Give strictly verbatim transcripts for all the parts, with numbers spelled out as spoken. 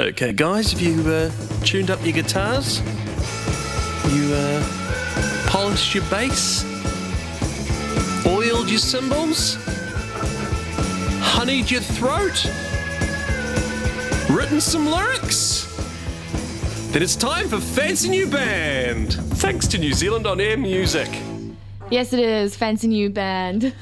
Okay, guys, have you uh, tuned up your guitars? You uh, polished your bass? Oiled your cymbals? Honeyed your throat? Written some lyrics? Then it's time for Fancy New Band, thanks to New Zealand On Air Music. Yes, it is. Fancy New Band.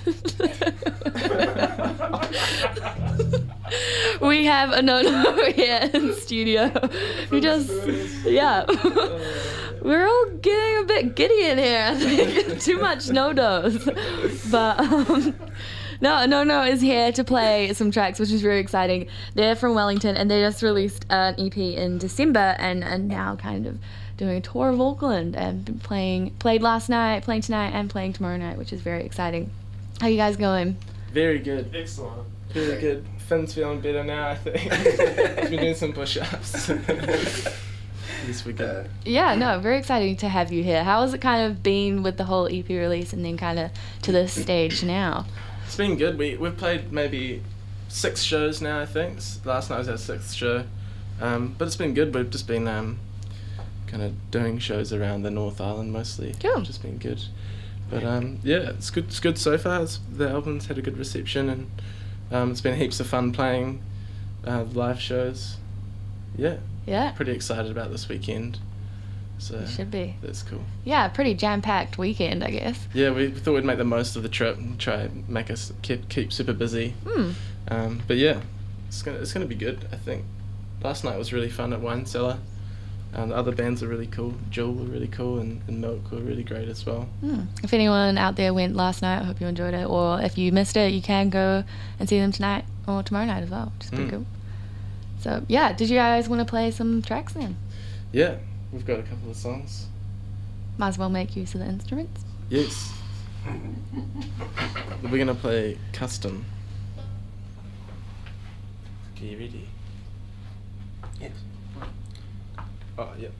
We have a no-no here in studio. We just, yeah. We're all getting a bit giddy in here, I think. Too much no-nos. But, um, no, no-no is here to play some tracks, which is really exciting. They're from Wellington, and they just released an E P in December, and are now kind of doing a tour of Auckland, and been playing, played last night, playing tonight, and playing tomorrow night, which is very exciting. How you guys going? Very good. Excellent. Very good. Finn's feeling better now, I think. He's been doing some push-ups. Yes, we're good. Yeah, no, very exciting to have you here. How has it kind of been with the whole E P release and then kind of to this stage now? It's been good. We, we've played maybe six shows now, I think. Last night was our sixth show. Um, but it's been good. We've just been um, kind of doing shows around the North Island mostly. Cool. Which has been good. But um, yeah, it's good. It's good so far. It's, the album's had a good reception, and um, it's been heaps of fun playing uh, live shows. Yeah. Yeah. Pretty excited about this weekend. So It should be. That's cool. Yeah, pretty jam-packed weekend, I guess. Yeah, we thought we'd make the most of the trip and try and make us keep keep super busy. Hmm. Um, but yeah, it's gonna it's gonna be good. I think. Last night was really fun at Wine Cellar. Um, the other bands are really cool. Jewel were really cool, and, and Milk were really great as well. Hmm. If anyone out there went last night, I hope you enjoyed it. Or if you missed it, you can go and see them tonight or tomorrow night as well, which is pretty Mm. cool. So yeah, did you guys want to play some tracks then? Yeah, we've got a couple of songs. Might as well make use of the instruments. Yes. We're gonna play Custom. Are you ready? Yes. Oh, yeah.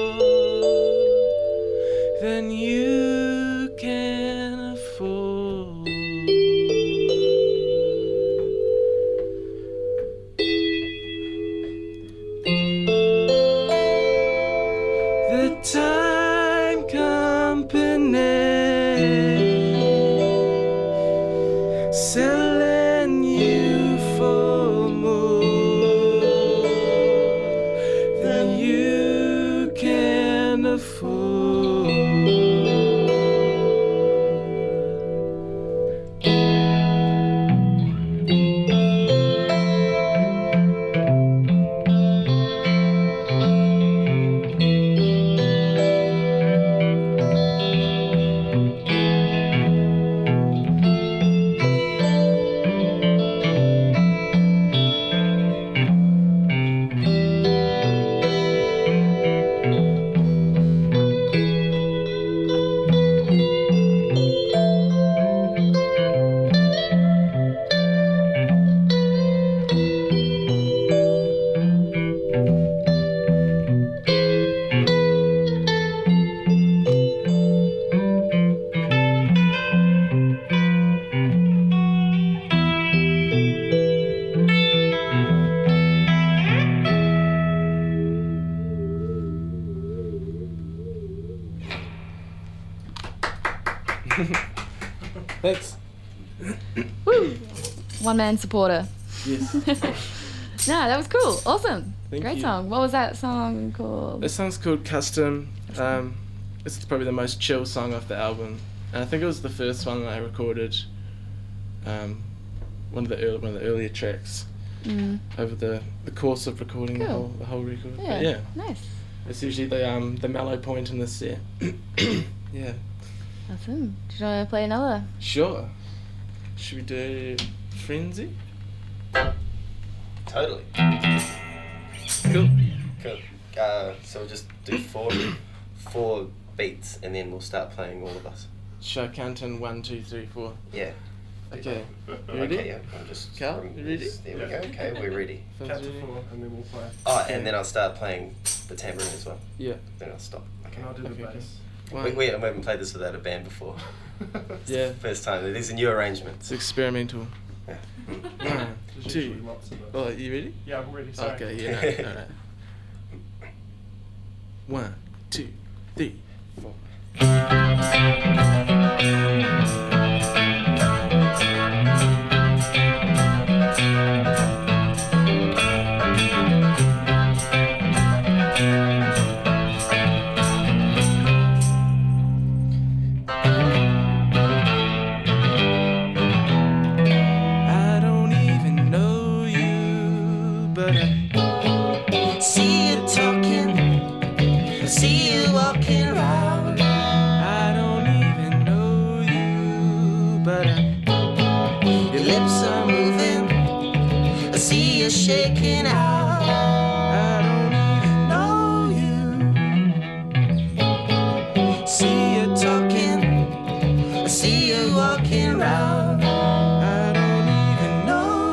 Than you can afford. Thanks. Woo! One man supporter. Yes. No, that was cool. Awesome. Thank Great you. song. What was that song called? This song's called Custom. Um, it's probably the most chill song off the album, and I think it was the first one that I recorded. Um, one of the early, one of the earlier tracks Mm. over the, the course of recording the Cool. whole the whole record. Yeah. But yeah, Nice. it's usually the um the mellow point in the set. Yeah. Awesome. Do you want to play another? Sure. Should we do Frenzy? Totally. Cool. Cool. Uh, so we'll just do four, four beats, and then we'll start playing all of us. Shall I count in one, two, three, four? Yeah. Okay. You ready? Okay, yeah. I'm just. Cal, rem- you ready? There we Yeah. go. Okay, we're ready. Sounds Count to ready? four, and then we'll play. Oh, and then I'll start playing the tambourine as well. Yeah. Then I'll stop. Okay. And I'll do Okay, the okay. bass. One. We, we haven't played this without a band before. Yeah. First time. These are new arrangements. It's experimental. Yeah. One, There's usually two. lots of those. Oh, you ready? Yeah, I'm ready. Sorry. Okay, yeah. Alright. One, two, three, four. I don't even know you, but I See you talking. See you walking around. I don't even know you, but I Your lips are moving. I see you shaking out. I don't even know you. See you talking. I see you walking around. I don't even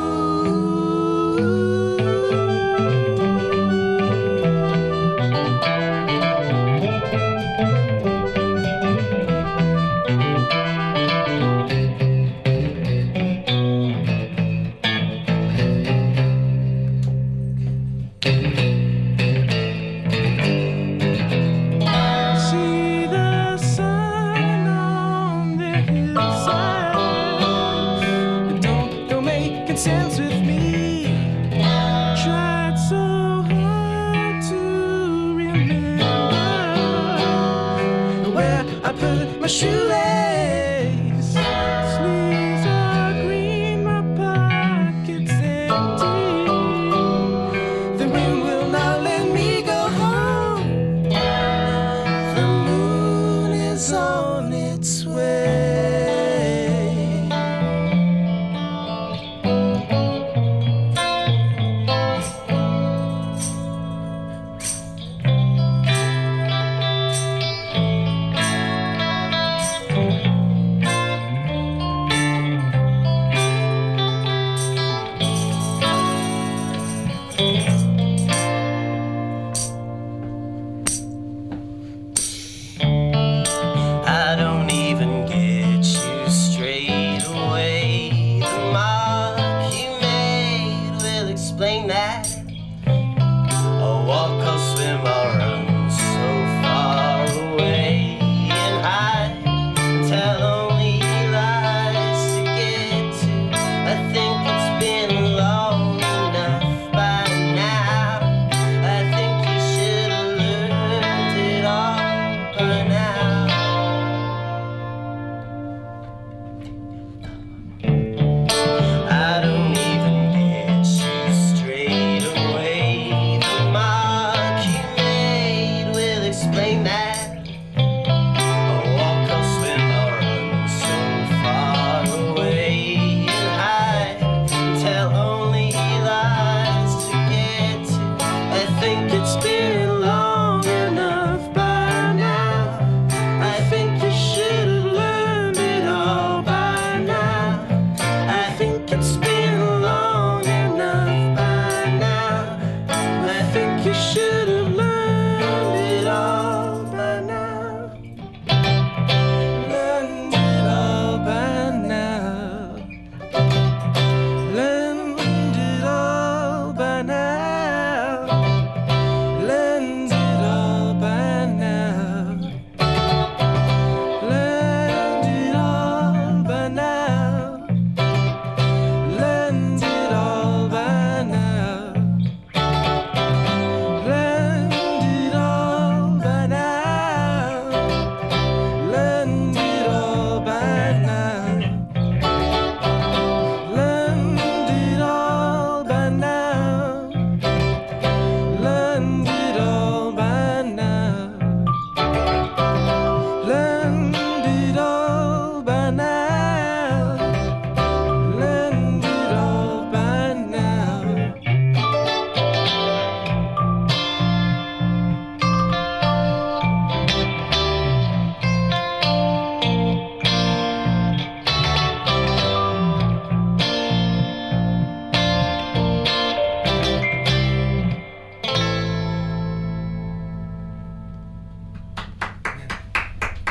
see the sun on the hillside. But don't don't make sense with me. Tried so hard to remember where I put my shoelace. Sleeves are green, my pockets empty. The wind will not let me go home. The moon is on its way.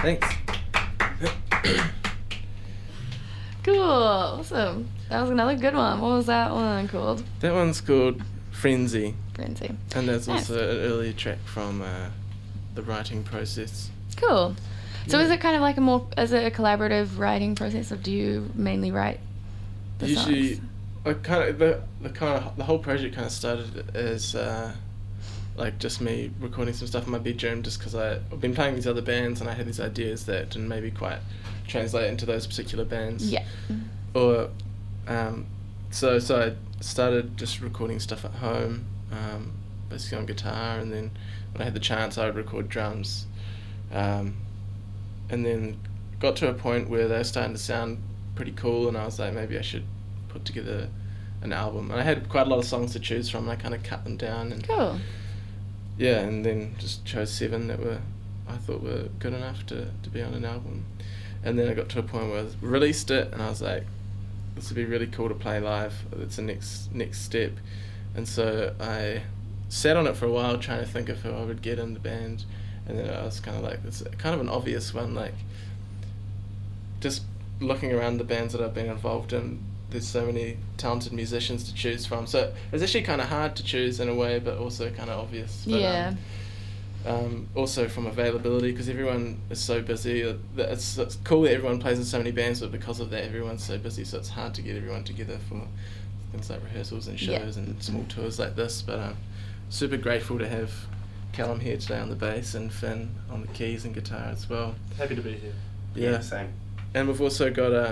Thanks. Cool. Awesome. That was another good one. What was that one called? That one's called Frenzy, Frenzy. and there's Nice. also an earlier track from uh, the writing process. Cool. So Yeah. is it kind of like a more, is it a collaborative writing process, or do you mainly write the Usually, songs? I kind of the the kind of the whole project kind of started as uh, like just me recording some stuff in my bedroom, just because I've been playing these other bands and I had these ideas that didn't maybe quite translate into those particular bands. Yeah. Or, um, so so I started just recording stuff at home, um, basically on guitar, and then when I had the chance, I would record drums, um, and then got to a point where they were starting to sound pretty cool, and I was like, maybe I should put together an album. And I had quite a lot of songs to choose from, and I kind of cut them down, and Cool. yeah, and then just chose seven that were I thought were good enough to, to be on an album. And then I got to a point where I released it, and I was like, this would be really cool to play live. It's the next next step. And so I sat on it for a while, trying to think of who I would get in the band. And then I was kind of like, it's kind of an obvious one, like just looking around the bands that I've been involved in, there's so many talented musicians to choose from. So it's actually kind of hard to choose in a way, but also kind of obvious. But, Yeah. Um, um, also from availability, because everyone is so busy. uh, that It's, it's cool that everyone plays in so many bands, but because of that, everyone's so busy, so it's hard to get everyone together for things like rehearsals and Yeah. shows and small tours like this. But I'm super grateful to have Callum here today on the bass and Finn on the keys and guitar as well. Happy to be here. Yeah. Same. And we've also got uh,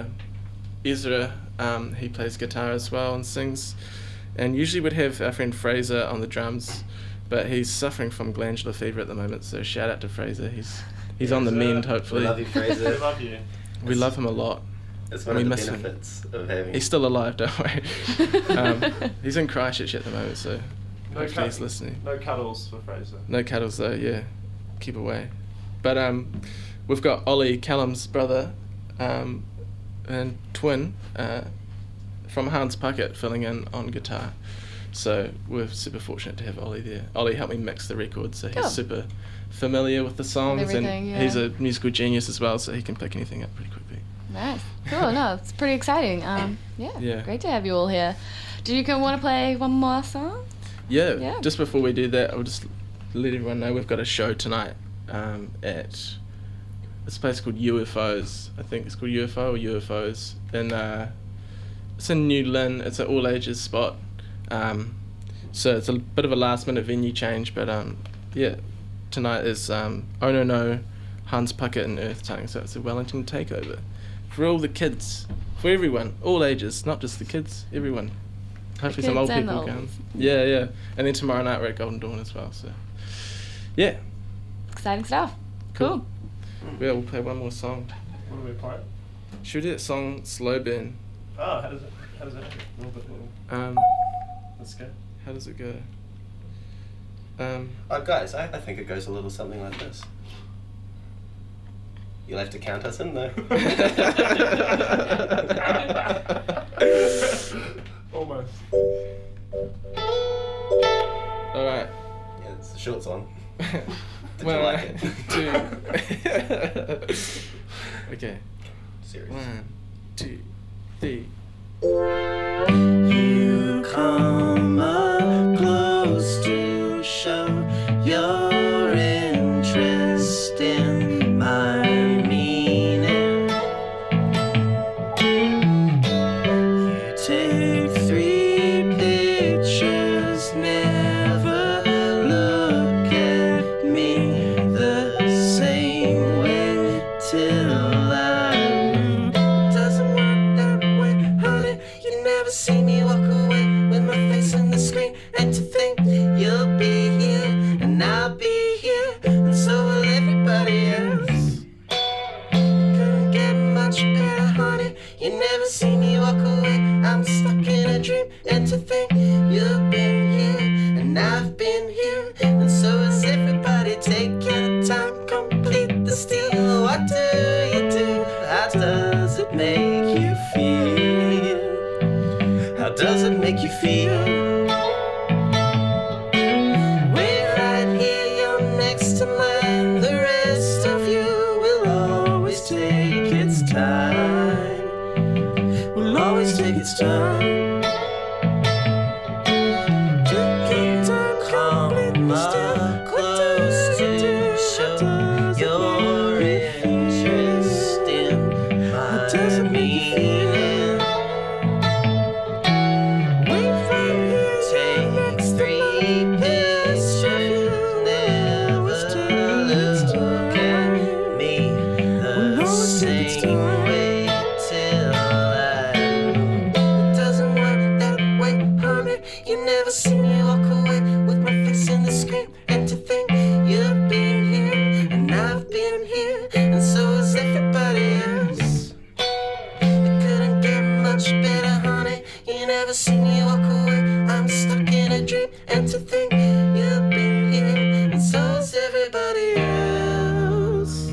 Ezra, um, he plays guitar as well and sings. And usually we'd have our friend Fraser on the drums, but he's suffering from glandular fever at the moment, so shout out to Fraser. He's he's on the Fraser. mend, hopefully. We love you, We Fraser. love you. We love him a lot. It's one We of the miss him. benefits of having. He's still alive, don't worry. um, he's in Christchurch at the moment, so No hopefully he's cut- listening. No cuddles for Fraser. No cuddles though, yeah. Keep away. But um, we've got Ollie, Callum's brother, um, and twin, uh, from Hans Puckett filling in on guitar. So we're super fortunate to have Ollie there. Ollie helped me mix the record, so he's Cool. super familiar with the songs, everything, and he's yeah. a musical genius as well, so he can pick anything up pretty quickly. Nice. Cool. No, it's pretty exciting. Um, yeah, Yeah. Great to have you all here. Do you want to play one more song? Yeah, Yeah. just before we do that, I'll just let everyone know we've got a show tonight um, at this place called U F Os. I think it's called U F O or U F Os. And uh, it's in New Lynn. It's an all ages spot. Um, so it's a bit of a last minute venue change, but um, yeah, tonight is um, Oh No No, Hans Puckett and Earth Tongue. So it's a Wellington takeover for all the kids, for everyone, all ages, not just the kids, everyone. Hopefully some old kids and people the come. olds. Yeah, yeah. And then tomorrow night we're at Golden Dawn as well. So yeah, Exciting stuff. Cool. Cool. yeah. We'll play one more song. What do we play? Should we do that song Slow Burn? Oh, how does it? How does it? A little bit more. Um, Let's go. how does it go? Um, Oh, guys, I, I think it goes a little something like this. You'll have to count us in, though. Almost. all right. Yeah, it's a short song. Did you One, like it? two. Okay. Serious. One, two, three. You come up close to show your interest in my meaning. You take three pictures, never look at me the same way till I move. Doesn't work that way, honey. You never see me walk away with my face on the screen. And to think you'll be here and I'll be here, and so will everybody else. Couldn't get much better, honey. You never see me walk away. I'm stuck in a dream. And to think you've been here and I've been here, and so is everybody. Take your time, complete the steal. What do you do? How does it make you feel? How does it make you feel? We're right here, you're next in line. The rest of you will take its time. To keep time completely still, close to show your interest in my meaning. Take three pictures, never look at me the same way till I know. It doesn't work that way, honey. You never see me walk away with my face in the screen. And to think you've been here and I've been here, and so is everybody else. It couldn't get much better, honey. You never see me walk away. I'm stuck in a dream. And to think you've been here, and so is everybody else.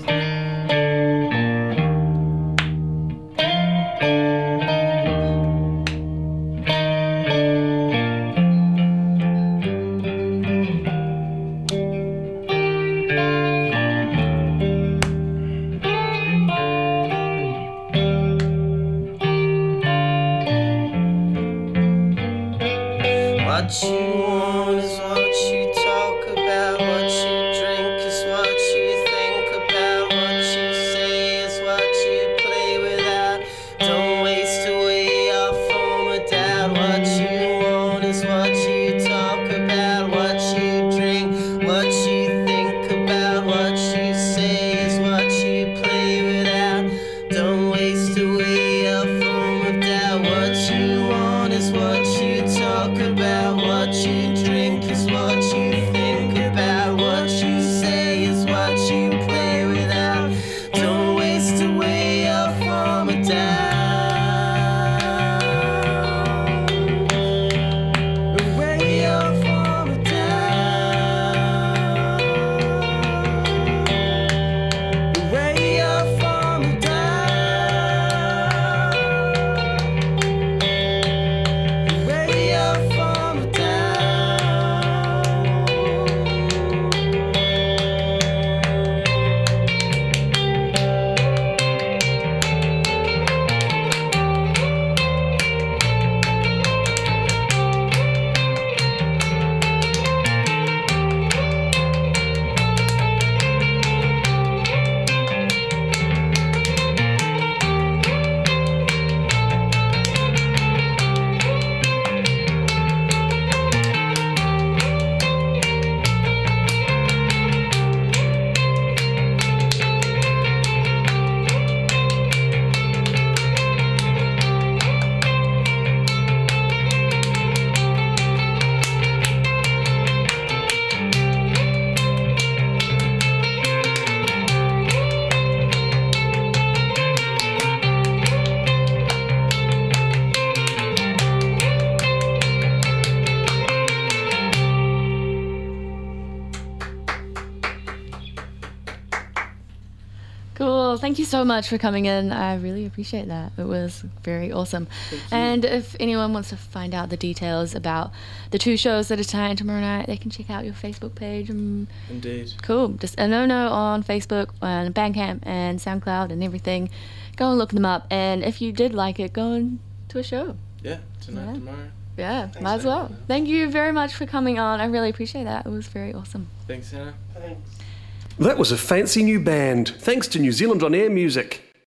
What you want is what you talk about. What you drink is what you think about. What you say is what you play without. Don't waste away your form of doubt. What you want is what you talk about. What you drink, what you think about. What you say is what you play without. Don't waste away your form of doubt. What you want is what you talk about. What you drink is what you think about. What you say is what you play without. Don't waste away your form of doubt. Away your form of doubt. Away your form of doubt. Away your form of doubt. Cool. Thank you so much for coming in. I really appreciate that. It was very awesome. And if anyone wants to find out the details about the two shows that are tonight tomorrow night, they can check out your Facebook page. And Indeed. cool. Just a no no on Facebook and Bandcamp and SoundCloud and everything. Go and look them up. And if you did like it, go and to a show. Yeah, tonight, Yeah. tomorrow. Yeah, Thanks might as for well. having us. Thank you very much for coming on. I really appreciate that. It was very awesome. Thanks, Hannah. Thanks. That was a fancy new band, thanks to New Zealand On Air Music.